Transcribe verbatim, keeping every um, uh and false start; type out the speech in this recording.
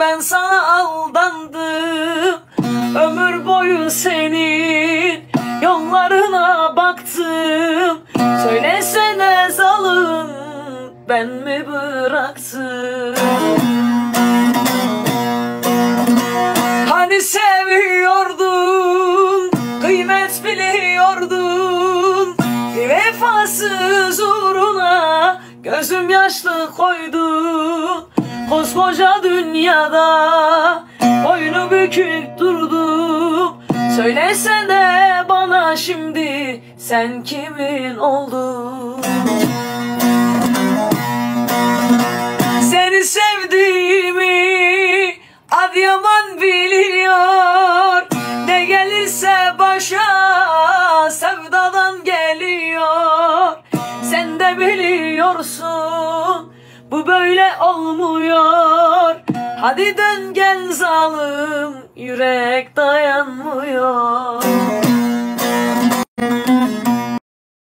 ben sana aldandım. Ömür boyu senin yollarına baktım. Söylesene zalim, ben mi bıraktım? Hani seviyordun, kıymet biliyordun, bir vefasız uğruna gözüm yaşlı koydum. Koskoca dünyada boynu bükük durdum. Söylesene bana şimdi, sen kimin oldun? Seni sevdiğimi Adıyaman biliyor. Ne gelirse başa sevdadan geliyor. Sen de biliyorsun bu böyle olmuyor. Hadi dön gel zalim, yürek dayanmıyor.